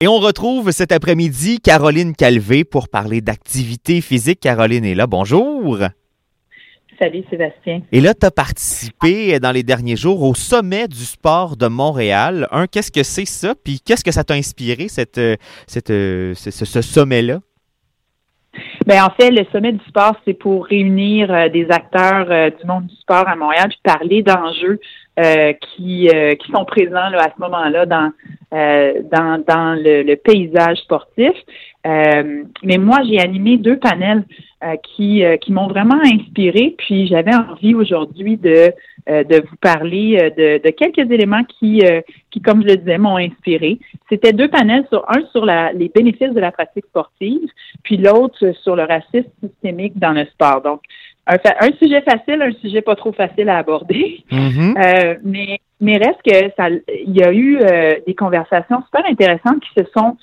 Et on retrouve cet après-midi Caroline Calvé pour parler d'activité physique. Caroline est là. Bonjour. Salut Sébastien. Et là, tu as participé dans les derniers jours au Sommet du sport de Montréal. Qu'est-ce que c'est ça? Puis qu'est-ce que ça t'a inspiré, ce sommet-là? Bien, en fait, le Sommet du sport, c'est pour réunir des acteurs du monde du sport à Montréal puis parler d'enjeux qui sont présents là, à ce moment-là dans le paysage sportif. Mais moi, j'ai animé 2 panels qui m'ont vraiment inspirée. Puis j'avais envie aujourd'hui de vous parler de quelques éléments qui, comme je le disais, m'ont inspiré. C'était 2 panels, un sur les bénéfices de la pratique sportive, puis l'autre sur le racisme systémique dans le sport. Donc, un sujet facile, un sujet pas trop facile à aborder. Mm-hmm. Mais reste que il y a eu des conversations super intéressantes qui se sont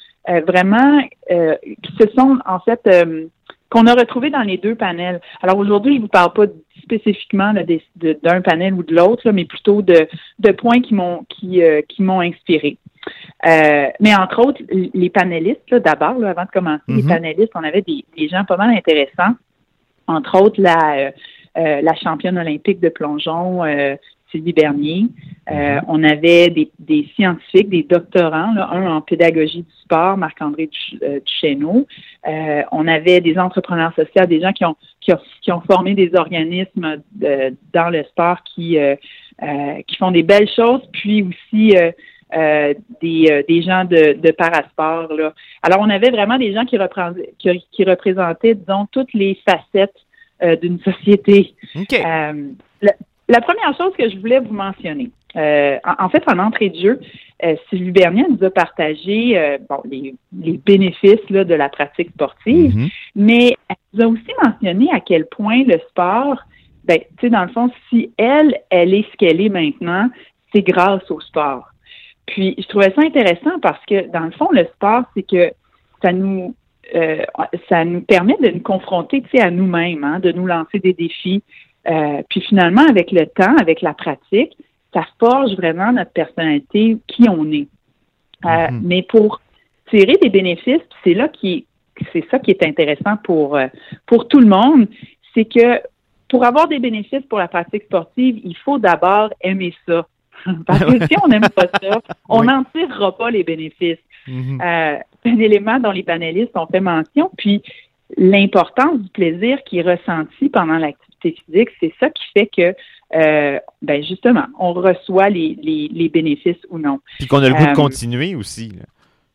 en fait qu'on a retrouvées dans les 2 panels. Alors aujourd'hui, je vous parle pas spécifiquement là, d'un panel ou de l'autre, là, mais plutôt de points qui m'ont inspiré. Mais entre autres, les panélistes, là, d'abord, là, avant de commencer, les panélistes, on avait des gens pas mal intéressants. Entre autres, la championne olympique de plongeon, Sylvie Bernier. On avait des scientifiques, des doctorants, là, un en pédagogie du sport, Marc-André Duchesneau. On avait des entrepreneurs sociaux, des gens qui ont formé des organismes dans le sport qui font des belles choses, puis aussi des gens de parasport, là. Alors, on avait vraiment des gens qui représentaient, disons, toutes les facettes d'une société. Okay. La première chose que je voulais vous mentionner, en fait, en entrée de jeu, Sylvie Bernier nous a partagé les bénéfices là, de la pratique sportive, mais elle nous a aussi mentionné à quel point le sport, tu sais, dans le fond, si elle est ce qu'elle est maintenant, c'est grâce au sport. Puis, je trouvais ça intéressant parce que, dans le fond, le sport, c'est que ça nous permet de nous confronter, tu sais, à nous-mêmes, hein, de nous lancer des défis. Puis finalement, avec le temps, avec la pratique, ça forge vraiment notre personnalité, qui on est. Mais pour tirer des bénéfices, c'est ça qui est intéressant pour tout le monde, c'est que pour avoir des bénéfices pour la pratique sportive, il faut d'abord aimer ça. Parce que si on n'aime pas ça, on n'en tirera pas les bénéfices. Un élément dont les panélistes ont fait mention, puis l'importance du plaisir qui est ressenti pendant l'activité physique, c'est ça qui fait que, justement, on reçoit les bénéfices ou non. Puis qu'on a le goût de continuer aussi, là.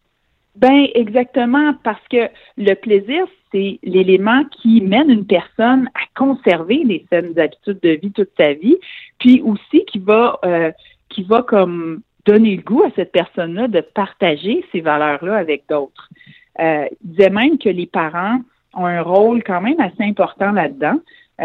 Exactement, parce que le plaisir, c'est l'élément qui mène une personne à conserver les saines habitudes de vie toute sa vie, puis aussi qui va comme donner le goût à cette personne-là de partager ces valeurs-là avec d'autres. Il disait même que les parents ont un rôle quand même assez important là-dedans,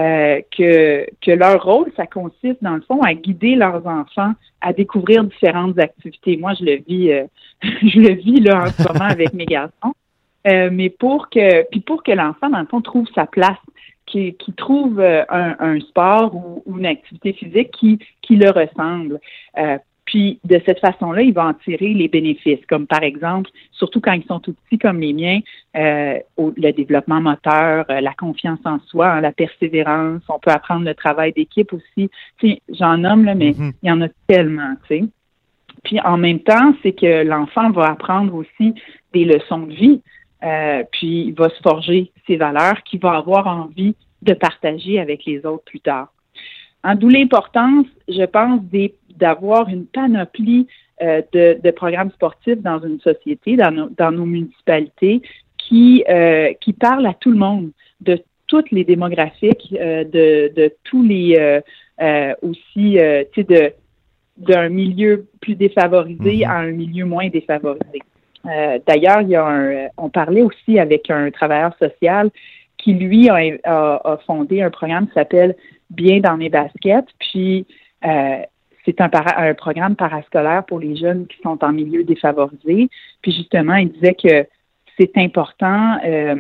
que leur rôle, ça consiste, dans le fond, à guider leurs enfants à découvrir différentes activités. Moi, je le vis là en ce moment avec mes garçons. Mais pour que l'enfant, dans le fond, trouve sa place, qui trouve un sport ou une activité physique qui le ressemble. Puis, de cette façon-là, il va en tirer les bénéfices, comme par exemple, surtout quand ils sont tout petits comme les miens, le développement moteur, la confiance en soi, hein, la persévérance, on peut apprendre le travail d'équipe aussi. Tu sais, j'en nomme, là, mais il y en a tellement, tu sais. Puis, en même temps, c'est que l'enfant va apprendre aussi des leçons de vie, puis il va se forger ses valeurs qu'il va avoir envie de partager avec les autres plus tard. D'où l'importance, je pense, d'avoir une panoplie de programmes sportifs dans une société, dans nos municipalités, qui parlent à tout le monde, de toutes les démographiques, de tous les aussi, tu sais, d'un milieu plus défavorisé à un milieu moins défavorisé. D'ailleurs, on parlait aussi avec un travailleur social qui, lui, a fondé un programme qui s'appelle Bien dans mes baskets, puis c'est un programme parascolaire pour les jeunes qui sont en milieu défavorisé. Puis justement, il disait que c'est important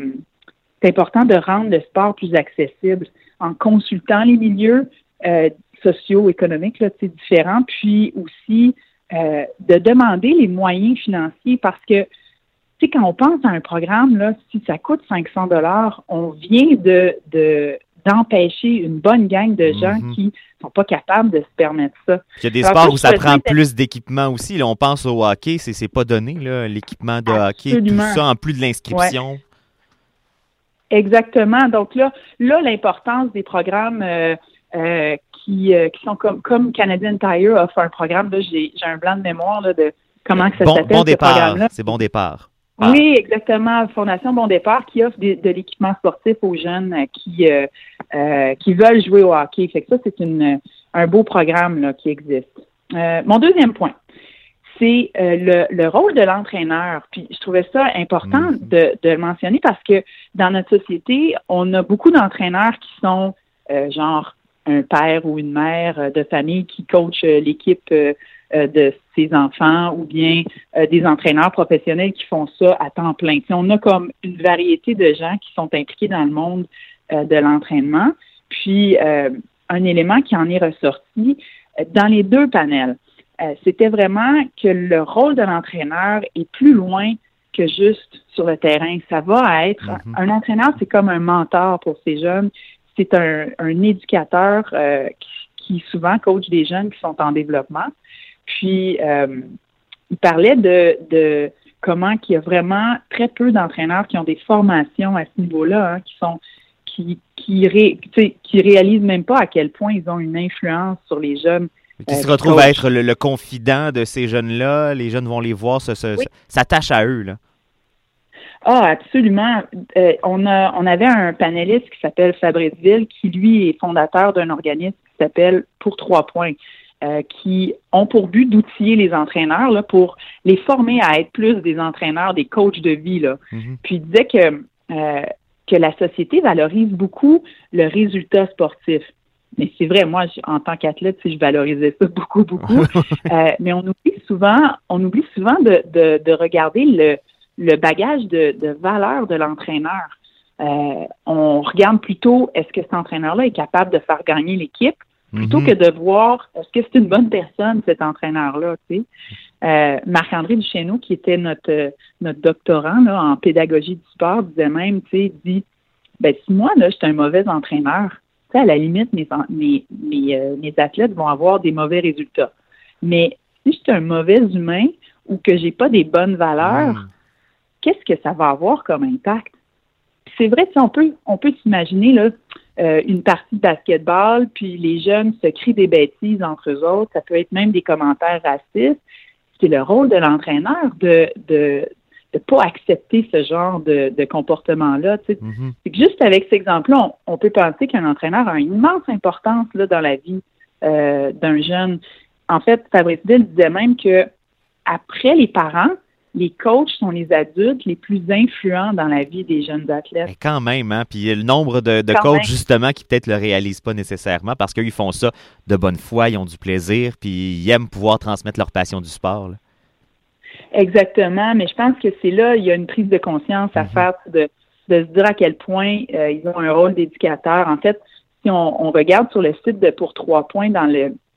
de rendre le sport plus accessible en consultant les milieux socio-économiques là, différents, puis aussi de demander les moyens financiers parce que sais, quand on pense à un programme, là, si ça coûte 500 $, on vient d'empêcher une bonne gang de gens qui sont pas capables de se permettre ça. Il y a des sports où ça prend plus d'équipement aussi. Là, on pense au hockey, c'est pas donné, là, l'équipement de hockey, tout ça, en plus de l'inscription. Ouais. Exactement. Donc là, l'importance des programmes qui sont comme Canadian Tire offre un programme, là, j'ai un blanc de mémoire là, de comment que ça s'appelle, Bon ce programme-là. C'est Bon Départ. Oui, exactement. Fondation Bon Départ qui offre de l'équipement sportif aux jeunes qui veulent jouer au hockey. Fait que ça, c'est un beau programme là, qui existe. Mon deuxième point, c'est le rôle de l'entraîneur. Puis je trouvais ça important de le mentionner parce que dans notre société, on a beaucoup d'entraîneurs qui sont genre un père ou une mère de famille qui coach l'équipe de ses enfants ou bien des entraîneurs professionnels qui font ça à temps plein. Puis on a comme une variété de gens qui sont impliqués dans le monde de l'entraînement. Puis un élément qui en est ressorti dans les deux panels, c'était vraiment que le rôle de l'entraîneur est plus loin que juste sur le terrain. Ça va être un entraîneur, c'est comme un mentor pour ces jeunes. C'est un éducateur qui souvent coach des jeunes qui sont en développement. Puis, il parlait de comment qu'il y a vraiment très peu d'entraîneurs qui ont des formations à ce niveau-là, qui réalisent même pas à quel point ils ont une influence sur les jeunes. Qui se retrouvent à être le confident de ces jeunes-là. Les jeunes vont les voir, s'attachent à eux, là. Ah, absolument. On avait un panéliste qui s'appelle Fabrice Ville, qui, lui, est fondateur d'un organisme qui s'appelle Pour 3 points, qui ont pour but d'outiller les entraîneurs là, pour les former à être plus des entraîneurs, des coachs de vie. Là. Puis il disait que la société valorise beaucoup le résultat sportif. Mais c'est vrai, moi, en tant qu'athlète, je valorisais ça beaucoup. Mais on oublie souvent de regarder le bagage de valeur de l'entraîneur. On regarde plutôt est-ce que cet entraîneur-là est capable de faire gagner l'équipe plutôt que de voir est-ce que c'est une bonne personne, cet entraîneur-là. Tu sais. Marc-André Duchesneau, qui était notre doctorant là, en pédagogie du sport, disait même, tu sais, dit si moi, là, j'étais un mauvais entraîneur, tu sais, à la limite, mes athlètes vont avoir des mauvais résultats. Mais si je suis un mauvais humain ou que j'ai pas des bonnes valeurs, qu'est-ce que ça va avoir comme impact? C'est vrai, on peut s'imaginer là, une partie de basketball, puis les jeunes se crient des bêtises entre eux autres. Ça peut être même des commentaires racistes. C'est le rôle de l'entraîneur de pas accepter ce genre de comportement-là. Tu sais. C'est que juste avec cet exemple-là, on peut penser qu'un entraîneur a une immense importance là, dans la vie d'un jeune. En fait, Fabrice Ville disait même que après les parents, les coachs sont les adultes les plus influents dans la vie des jeunes athlètes. Mais quand même, hein? Puis le nombre de coachs, justement, qui peut-être le réalisent pas nécessairement parce qu'ils font ça de bonne foi, ils ont du plaisir, puis ils aiment pouvoir transmettre leur passion du sport. Là. Exactement, mais je pense que c'est là, il y a une prise de conscience à faire de se dire à quel point ils ont un rôle d'éducateur. En fait, si on regarde sur le site de Pour 3 points dans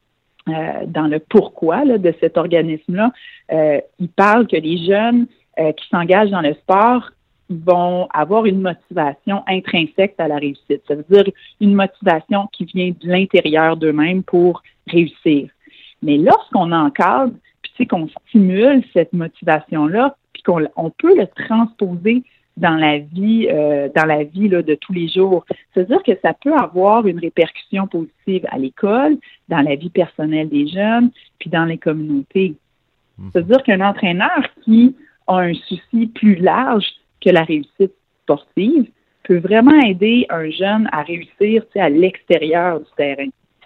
le pourquoi là, de cet organisme-là, il parle que les jeunes qui s'engagent dans le sport vont avoir une motivation intrinsèque à la réussite. Ça veut dire une motivation qui vient de l'intérieur d'eux-mêmes pour réussir. Mais lorsqu'on encadre, puis qu'on stimule cette motivation-là, puis qu'on peut le transposer dans la vie là, de tous les jours. C'est-à-dire que ça peut avoir une répercussion positive à l'école, dans la vie personnelle des jeunes, puis dans les communautés. C'est-à-dire qu'un entraîneur qui a un souci plus large que la réussite sportive peut vraiment aider un jeune à réussir à l'extérieur du terrain.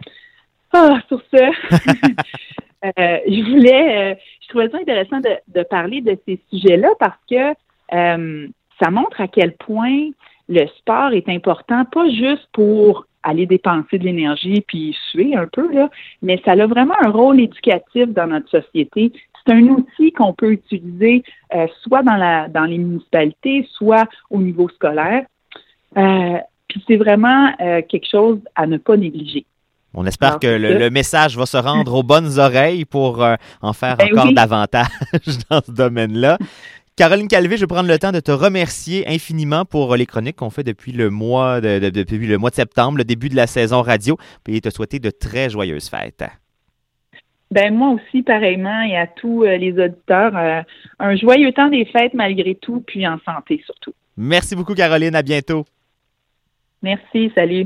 Sur ce, je trouvais ça intéressant de parler de ces sujets-là parce que ça montre à quel point le sport est important, pas juste pour aller dépenser de l'énergie puis suer un peu, là, mais ça a vraiment un rôle éducatif dans notre société. C'est un outil qu'on peut utiliser soit dans les municipalités, soit au niveau scolaire. Puis c'est vraiment quelque chose à ne pas négliger. On espère que le message va se rendre aux bonnes oreilles pour en faire encore davantage dans ce domaine-là. Caroline Calvé, je vais prendre le temps de te remercier infiniment pour les chroniques qu'on fait depuis le mois depuis le mois de septembre, le début de la saison radio, et te souhaiter de très joyeuses fêtes. Ben moi aussi, pareillement, et à tous les auditeurs, un joyeux temps des fêtes malgré tout, puis en santé surtout. Merci beaucoup, Caroline. À bientôt. Merci, salut.